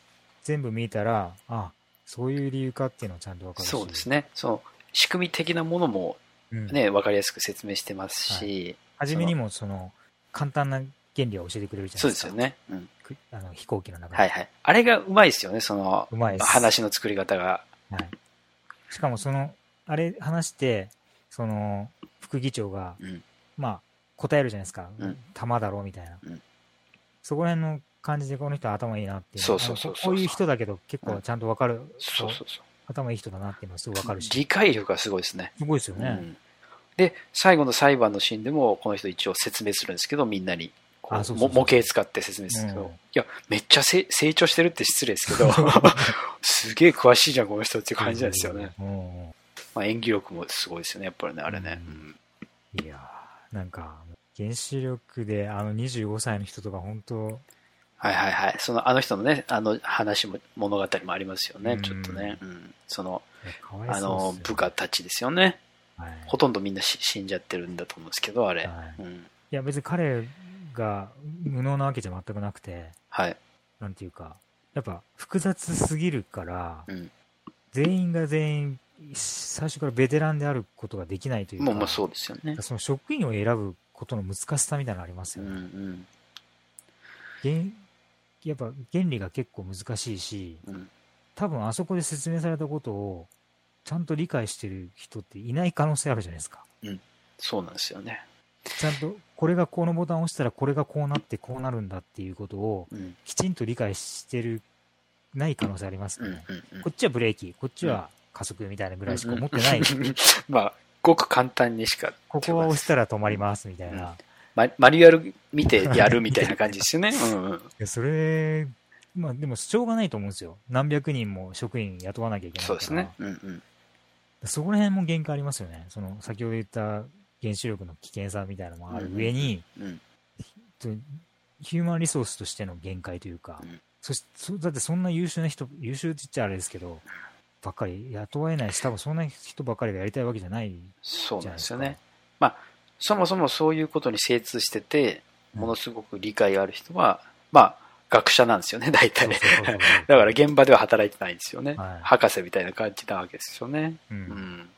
全部見たら、あ、そういう理由かっていうのはちゃんと分かるし。 そうですね。その仕組み的なものもね、うん、分かりやすく説明してますし。 はじ、はい、めにもその簡単な原理を教えてくれるじゃないですか。 そうですよね。うん、 あの飛行機の中で。 はいはい。あれがうまいですよね、その話の作り方が。 はい。しかもその、あれ話して、その副議長が、うん、まあ答えるじゃないですか。うん、弾だろうみたいな。うん、そこら辺の感じでこの人は頭いいなっていう。 そうそうそうそう。 こういう人だけど結構ちゃんと分かる。うん、 そうそうそう。 頭いい人だなっていうのはすぐ分かるし。 理解力がすごいですね。 すごいですよね。うん、 で、最後の裁判のシーンでもこの人一応説明するんですけど、みんなに。あそうそうそう模型使って説明するんですけど、うん、いや、めっちゃ成長してるって失礼ですけど、すげえ詳しいじゃん、この人っていう感じなんですよね。うん、まあ、演技力もすごいですよね、やっぱりね、あれね。 うんうん、いやー、なんか、原子力であのにじゅうごさいの人とか本当、 はいはいはい。その、あの人のね、あの話も、物語もありますよね、ちょっとね。うん、その、あの、部下たちですよね。はい、ほとんどみんな死んじゃってるんだと思うんですけど、あれ。はい、 うん、いや、別に彼が無能なわけじゃ全くなくて、 はい。 なんていうか、やっぱ複雑すぎるから、うん、全員が全員、最初からベテランであることができないというか、 もうまあそうですよね。 その職員を選ぶことの難しさみたいなのありますよね。うんうん原やっぱ原理が結構難しいし、うん、多分あそこで説明されたことをちゃんと理解してる人っていない可能性あるじゃないですか。 うん、そうなんですよね。 ちゃんとこれがこのボタンを押したらこれがこうなってこうなるんだっていうことをきちんと理解してるない可能性ありますよね。こっちはブレーキ、こっちは加速みたいなぐらいしか思ってない。 まあごく簡単にしか。 ここは押したら止まりますみたいな。うんマ, マニュアル見てやるみたいな感じですよね。うんうん、いやそれ、まあでもしょうがないと思うんですよ。何百人も職員雇わなきゃいけないから。 そうですね。うんうん、 そこら辺も限界ありますよね。その先ほど言った原子力の危険さみたいなのもある上に、うんうんうん、ヒューマンリソースとしての限界というか、うん、そしだってそんな優秀な人、優秀って言っちゃあれですけど、ばっかり雇えないし、多分そんな人ばっかりがやりたいわけじゃないじゃないですか。 そうなんですよね。まあそもそもそういうことに精通してて、ものすごく理解がある人は、うん、まあ、学者なんですよね、大体。だから現場では働いてないんですよね。はい、博士みたいな感じなわけですよね。うん。うん、 だから、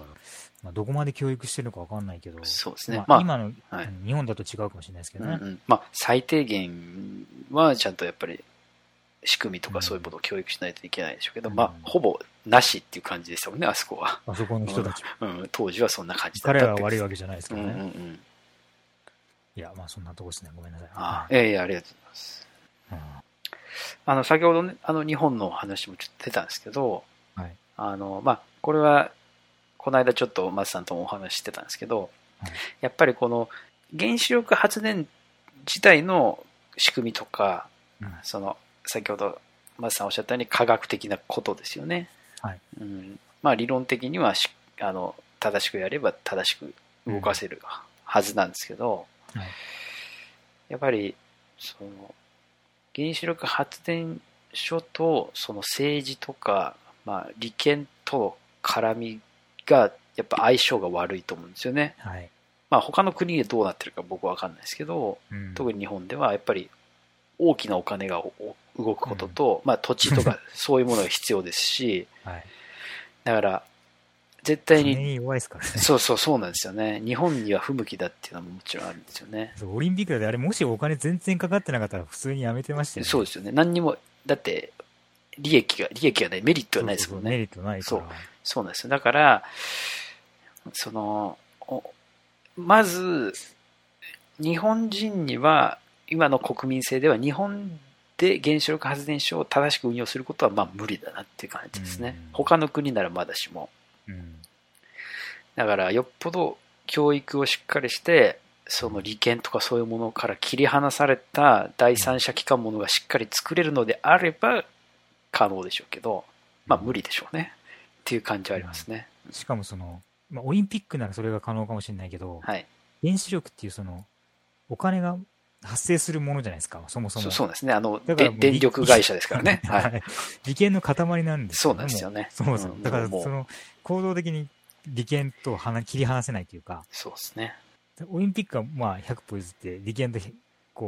まあ、どこまで教育してるのかわかんないけど、 そうですね。 まあ、今の、はい、日本だと違うかもしれないですけどね。 うんうん、まあ、最低限はちゃんとやっぱり、仕組みとかそういうことを教育しないといけないでしょうけど、うん、まあ、ほぼなしっていう感じでしたもんね、あそこは。 あそこの人たち、 うんうん、当時はそんな感じだったって。 彼らが悪いわけじゃないですからね。うんうんうん、いや、まあそんなとこですね。ごめんなさい。 ああ、いやいや、ありがとうございます。うん、あの、先ほどね、あの、日本の話もちょっと出たんですけど、はい、あの、まあ、これは、この間ちょっと松さんともお話ししてたんですけど、はい、やっぱりこの原子力発電自体の仕組みとか、うん、その、先ほど松さんおっしゃったように科学的なことですよね。はい、うん、まあ理論的にはしあの正しくやれば正しく動かせるはずなんですけど、うんはい、やっぱりその原子力発電所とその政治とか、まあ、利権との絡みがやっぱ相性が悪いと思うんですよね。はい、まあ他の国でどうなってるか僕は分かんないですけど、うん、特に日本ではやっぱり大きなお金が動くことと、うんまあ、土地とかそういうものが必要ですし、はい、だから絶対に金弱いですからね。 そうそうそうなんですよね。日本には不向きだっていうのももちろんあるんですよね。 オリンピックであれもしお金全然かかってなかったら普通にやめてましたよね。 そうですよね。何にもだって利益が利益がないメリットはないですもんね。 そうそうそうメリットないから。 そうそうなんですよ。だからそのまず日本人には今の国民性では日本で原子力発電所を正しく運用することはまあ無理だなっていう感じですね。うん、他の国ならまだしも、うん、だからよっぽど教育をしっかりしてその利権とかそういうものから切り離された第三者機関ものがしっかり作れるのであれば可能でしょうけど、まあ無理でしょうねっていう感じはありますね。 うん、しかもその、まあ、オリンピックならそれが可能かもしれないけど、はい、原子力っていうそのお金が発生するものじゃないですか、そもそも。 そう、そうですね。あの、電力会社ですからね。はい。 利権の塊なんですよね。そうなんですよね。 そうそう。だから、その、行動的に利権と切り離せないというか。 そうですね。 オリンピックはまあひゃく歩譲って利権とこう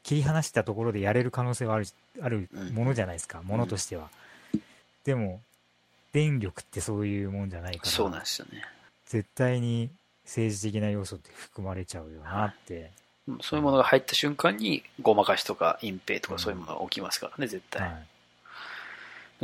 切り離したところでやれる可能性はある、あるものじゃないですか、うん、ものとしては、うん、でも電力ってそういうもんじゃないから、 そうなんですよね。 絶対に政治的な要素って含まれちゃうよなって、 はい、そういうものが入った瞬間にごまかしとか隠蔽とかそういうものが起きますからね、うん、絶対、はい、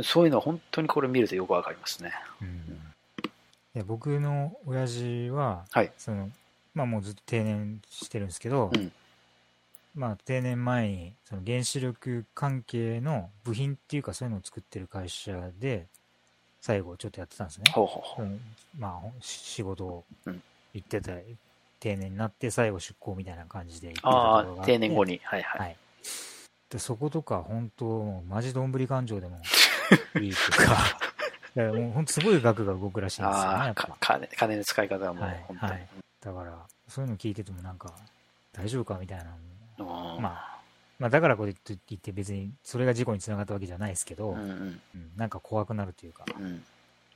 そういうのは本当にこれ見るとよくわかりますね、うん、いや僕の親父は、 はい、 そのまあもうずっと定年してるんですけど、うん、まあ定年前にその原子力関係の部品っていうかそういうのを作ってる会社で最後ちょっとやってたんですね。 ほうほうほう、 うん、まあ仕事を行ってた、うん、定年になって最後出向みたいな感じで行ってたところがあって、 あ定年後に、はいはい、はい、 でそことか本当もうマジどんぶり勘定でもいいっていうかいやもう本当すごい額が動くらしいんですよね。やっぱ金、金の使い方はもう本当に、はいはい、 だからそういうの聞いててもなんか大丈夫かみたいなの、まあまあ、だからこれと言って別にそれが事故につながったわけじゃないですけど、うんうんうん、なんか怖くなるというか、うんうん、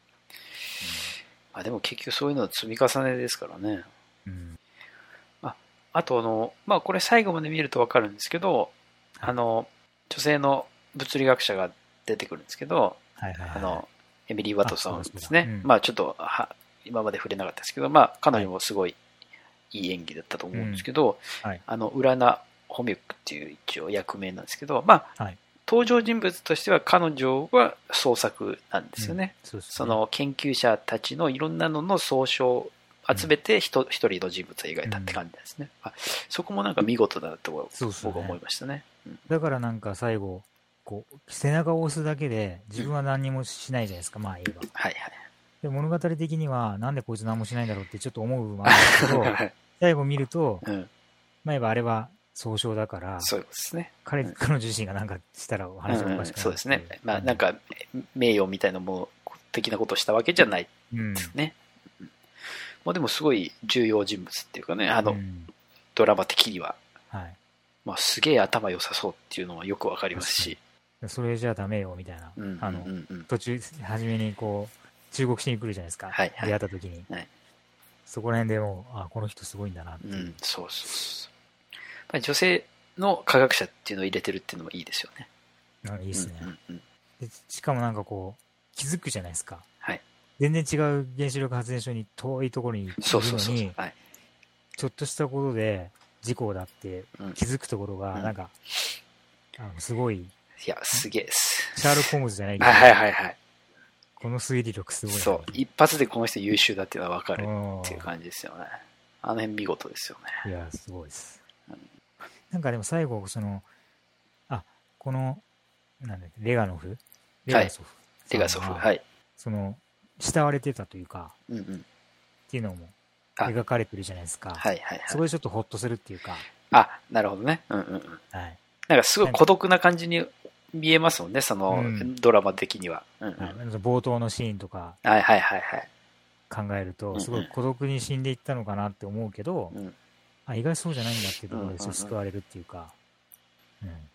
まあ、でも結局そういうのは積み重ねですからね、うん、あ, あとあの、まあ、これ最後まで見ると分かるんですけど、はい、あの女性の物理学者が出てくるんですけど、はいはいはい、あのエミリー・ワトソンですね、うん、まあちょっとは今まで触れなかったですけど、まあ、彼女もすごいいい演技だったと思うんですけど、うんはい、あのウラナ・ホミュックっていう一応役名なんですけど、まあ、はい、登場人物としては彼女は創作なんですよね。うん、 そうですね。その研究者たちのいろんなのの総称を集めて一、うん、人の人物を描いたって感じですね。うん、そこもなんか見事だなと僕は思いましたね。うん、 だからなんか最後こう背中を押すだけで自分は何にもしないじゃないですか、うん、まあ言えば。 はいはい。 で物語的にはなんでこいつ何もしないんだろうってちょっと思う部分もあるんですけど最後見ると、うん、まあ言えばあれは総称だから、 そうですね。 彼、うん、彼女自身が何かしたら話がおかしくなる、うん、 そうですね。まあなんか名誉みたいなもの的なことをしたわけじゃないですね。うん、まあでもすごい重要人物っていうかね、あの、うん、ドラマ的には、はい、まあすげえ頭良さそうっていうのはよくわかりますし。 それじゃダメよみたいな、うんうんうんうん、あの途中初めにこう忠告しに来るじゃないですか、はいはい、出会った時に、はい、そこら辺でもうあこの人すごいんだなっていう、うん、 そうそうそう。女性の科学者っていうのを入れてるっていうのもいいですよね。 あいいですね、うんうんうん、でしかもなんかこう気づくじゃないですか、 はい、 全然違う原子力発電所に遠いところにいるのにちょっとしたことで事故だって気づくところがなんか、うん、あのすごい、いやすげえです。 シャーロック・ホームズじゃないけど、 はいはいはい、 この推理力すごいな。 そう一発でこの人優秀だっていうのは分かるっていう感じですよね。あの辺見事ですよね。 いやすごいです、うん、なんかでも最後そのあこのなんだっけレガノフレガソフ、はい、レガソフはいその慕われてたというか、うんうん、っていうのも描かれてるじゃないですか、はいはいはい、そこでちょっとホッとするっていうか、 あなるほどね、うんうんうん、はい、なんかすごい孤独な感じに見えますもんね、その、うん、ドラマ的には、うんうんはい、 冒頭のシーンとかはいはいはいはい考えるとすごい孤独に死んでいったのかなって思うけど、うんうん、あ意外そうじゃないんだっていうところで救われるっていうか、うんうんうん、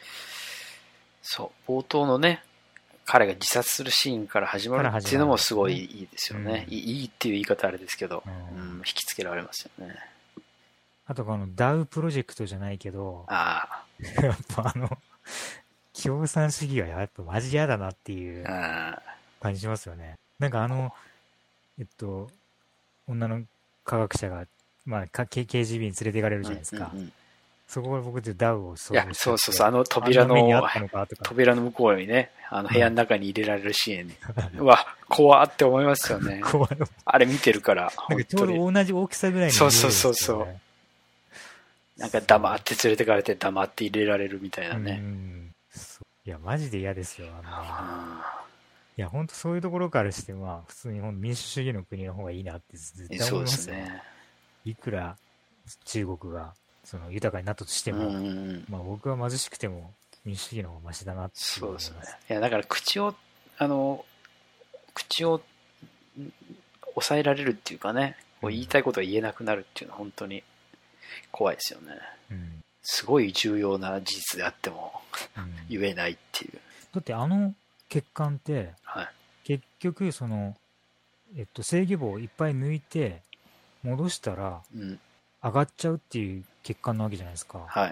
そう冒頭のね彼が自殺するシーンから始まるっていうのもすごいいいですよね、うん、いいっていう言い方あれですけど、うんうん、引きつけられますよね。 あとこのダウプロジェクトじゃないけどあやっぱあの共産主義はやっぱマジ嫌だなっていう感じしますよね。なんかあのえっと女の科学者が、まあ、ケージービー に連れていかれるじゃないですか、うんうんうん、そこから僕でダウを想像して、いやそうそうそうあの扉の扉の向こうにねあの部屋の中に入れられるシーン、うん、うわ怖って思いますよね怖いあれ見てるからなんかちょうど同じ大きさぐらいに見えるんですよね。そうそうそうそうなんか黙って連れてかれて黙って入れられるみたいなね。うんいやマジで嫌ですよあんな。いや本当そういうところからしてまあ普通に民主主義の国の方がいいなって絶対思いますよね。ねいくら中国がその豊かになったとしても、うんうん、まあ僕は貧しくても民主主義の方がマシだなって思います。 そうですね。いやだから口をあの口を抑えられるっていうかね、こう言いたいことが言えなくなるっていうのは本当に怖いですよね。うん、すごい重要な事実であっても、うん、言えないっていう。 だってあの血管って、はい、結局その、えっと、制御棒をいっぱい抜いて戻したら、うん、上がっちゃうっていう血管なわけじゃないですか、はい、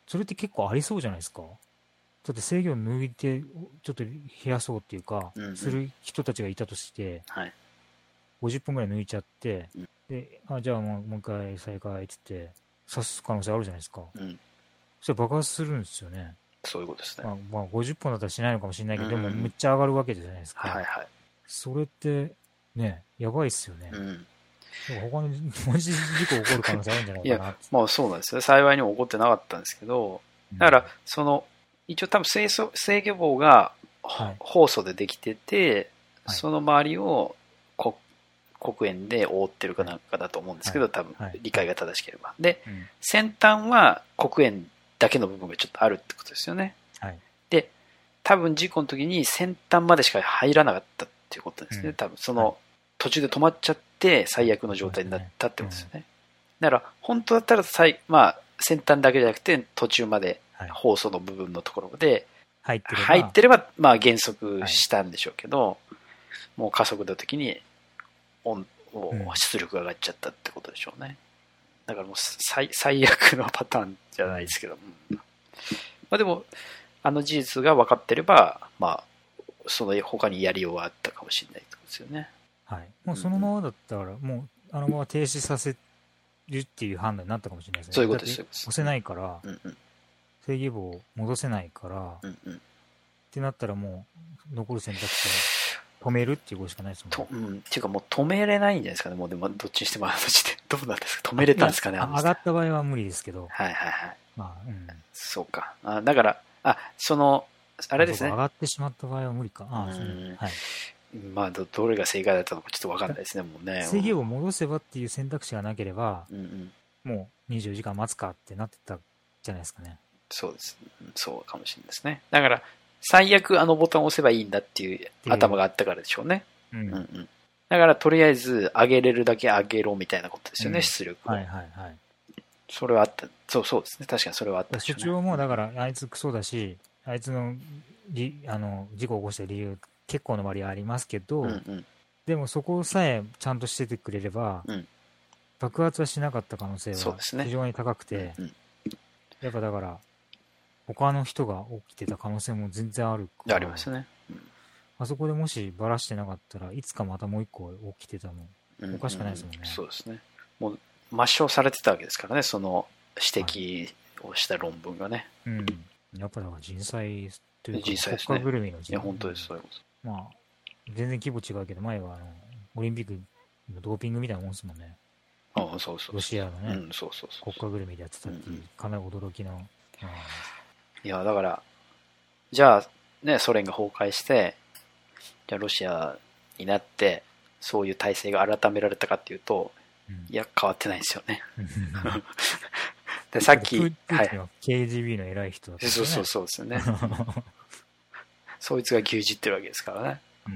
それって結構ありそうじゃないですか。だって制御を抜いて、ちょっと減らそうっていうか、うんうん、する人たちがいたとして、はい、ごじゅっぷんぐらい抜いちゃって、うん、で、あ、じゃあもうもう一回再開って言って、刺す可能性あるじゃないですか。うん、それ爆発するんですよね。 そういうことですね。 まあ、まあ、ごじゅっぽんだったらしないのかもしれないけど、うんうん、でもめっちゃ上がるわけじゃないですか。はいはい。それって、ね、やばいっすよね。うん。他に文字事故起こる可能性あるんじゃないかな。いや、 まあそうなんですね。幸いにも起こってなかったんですけど、だから、その、一応多分制制御棒が、はい、ホーソでできてて、はい、その周りを黒鉛で覆ってるかなんかだと思うんですけど、はい、多分理解が正しければ。で、うん、先端は黒鉛だけの部分がちょっとあるってことですよね。はい、で、多分事故の時に先端までしか入らなかったっていうことですね。うん、多分その、はい、途中で止まっちゃって最悪の状態になったってことですよね。うん、だから本当だったら最、まあ、先端だけじゃなくて途中までホーソの部分のところで入ってれば、入ってればまあ減速したんでしょうけど、はい、もう加速の時に音出力が上がっちゃったってことでしょうね。だからもう 最, 最悪のパターンじゃないですけど、うん、まあでもあの事実が分かってれば、まあその他にやりようはあったかもしれないってことですよね。 はい。もうそのままだったら、もうあのまま停止させるっていう判断になったかもしれないですね。 そういうことですよ。 押せないから、うんうん、制御棒を戻せないから、うんうん、ってなったらもう残る選択肢は止めるっていうことしかないですもんね。 と、うん、っていうかもう止めれないんじゃないですかね。もうでもどっちにしてもあの時点どうなんですか。止めれたんですかね。 上がった場合は無理ですけど。 はいはいはい。まあ、うん、そうか。あだから、あ、その、あれですね。 上がってしまった場合は無理か。ああ、そうね。はい。 まあど、どれが正解だったのかちょっと分かんないですね、もうね。 制御を戻せばっていう選択肢がなければ、うんうん、もうにじゅうよじかん待つかってなってたじゃないですかね。 そうです。そうかもしれないですね。だから、最悪あのボタンを押せばいいんだっていう頭があったからでしょうね。うんうんうん、だから、とりあえず上げれるだけ上げろみたいなことですよね、うん、出力を。はいはいはい。それはあった。そうそうですね。確かにそれはあったでしょうね。 所長もだから、あいつクソだし、あいつのあの事故を起こした理由、結構の割合ありますけど、うんうん、でもそこさえちゃんとしててくれれば、うん、爆発はしなかった可能性は非常に高くて、ねうんうん、やっぱだから他の人が起きてた可能性も全然あるから、 ありますね、うん、 あそこでもしバラしてなかったらいつかまたもう一個起きてたのおかしくないですもんね、うんうん、 そうですね。もう抹消されてたわけですからね、その指摘をした論文がね、 はい、うん、やっぱだから人災というか人災ですね、 国家ぐるみの人災、 いや本当です、そういうこと。 まあ全然規模違うけど、前はあのオリンピックのドーピングみたいなもんですもんね。 ああ、そうそうそう。 ロシアのね、 うん、そうそうそう。 国家ぐるみでやってたっていう、うんうん、かなり驚きの。うん、 いや、だから、じゃあ、ね、ソ連が崩壊して、じゃあロシアになって、そういう体制が改められたかっていうと、うん、いや、変わってないんですよね。で、さっき、はい。 ケージービー の偉い人だった、ね。 そうそうそうですよね。そいつが牛耳ってるわけですからね。うん、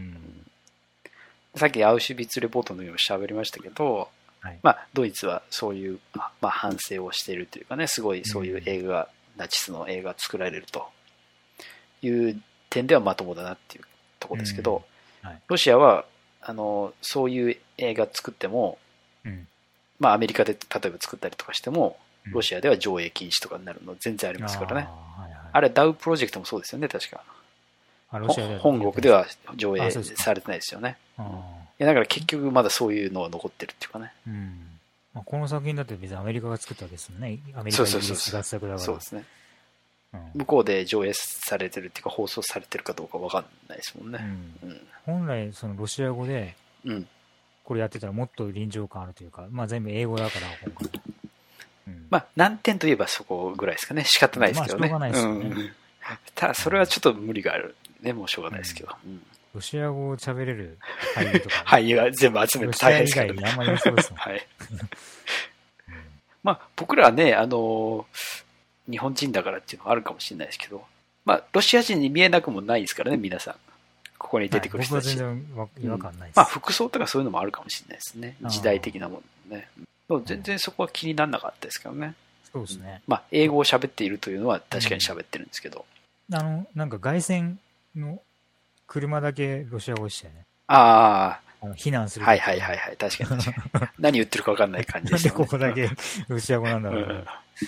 さっきアウシュビッツレポートのように喋りましたけど、はい、まあ、ドイツはそういう、まあ、反省をしているというかね、すごいそういう映画、うん、ナチスの映画が作られるという点ではまともだなっていうところですけど、うんはい、ロシアはあのそういう映画作っても、うんまあ、アメリカで例えば作ったりとかしても、ロシアでは上映禁止とかになるの全然ありますからね。あ、はいはい、あれダウプロジェクトもそうですよね、確か。本国では上映されてないですよね。いやだから結局まだそういうのは残ってるっていうかね。 うんまあ、この作品だって別にアメリカが作ったわけですもんね。アメリカが作ったから。 そうですね、うん。向こうで上映されてるっていうか放送されてるかどうか分かんないですもんね。うんうん、 本来そのロシア語でこれやってたらもっと臨場感あるというか、まあ全部英語だから今回。 うん、まあ難点といえばそこぐらいですかね。仕方ないですけどね。 まあしょうがないですよね。うん、 ただそれはちょっと無理がある。ね、もうしょうがないですけど。うん、 ロシア語を喋れる俳優とか、ね。 俳優が全部集めて大変ですからね。 ロシア以外にあんまりそうですもん。 はい。まあ、僕らはね、あのー、日本人だからっていうのはあるかもしれないですけど、まあ、ロシア人に見えなくもないですからね、皆さん。ここに出てくる人たち。 はい、僕は全然違和感ないです、うん。 まあ、服装とかそういうのもあるかもしれないですね。時代的なものね。全然そこは気にならなかったですけどね。 そうですね。 まあ、英語を喋っているというのは確かに喋ってるんですけど。 うん、あの、なんか凱旋の車だけロシア語でしたよね。 ああ。避難する。 はいはいはいはい。確かに確かに。何言ってるか分かんない感じでした、ね。 なんでここだけロシア語なんだろう、ね。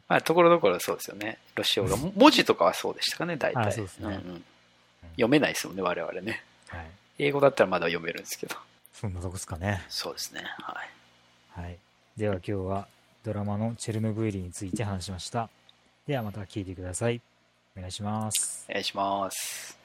まあ、ところどころそうですよね。ロシア語が。文字とかはそうでしたかね、大体。 そうですね。うんうん、 読めないですもんね、我々ね。 はい。 英語だったらまだ読めるんですけど。 そんなとこですかね。 そうですね。はい。 はい。では今日はドラマのチェルノブイリについて話しました。ではまた聞いてください。お願いします。 お願いします。